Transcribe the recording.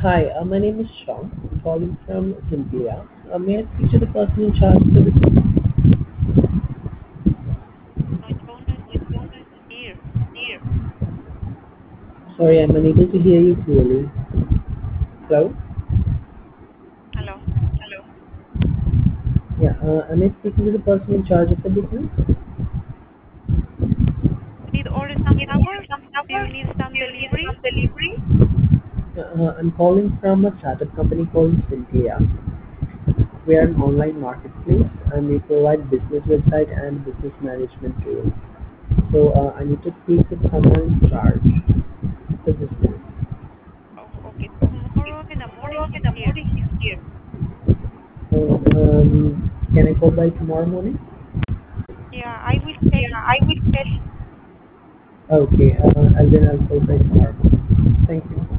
Hi, my name is Sean. I'm calling from Cynthia. May I speak to the person in charge of the business? No, Jonas is here. Sorry, I'm unable to hear you clearly. Hello? Hello. Yeah, am I speaking to the person in charge of the business? You need order some flowers? Do you need some delivery? I'm calling from a startup company called Cynthia. We are an online marketplace and we provide business website and business management tools. So I need to speak with someone in charge of the business. Oh, okay. Tomorrow in the morning he's here. So, can I call by tomorrow morning? Yeah, I will tell him. Okay, and then I'll call by tomorrow. Thank you.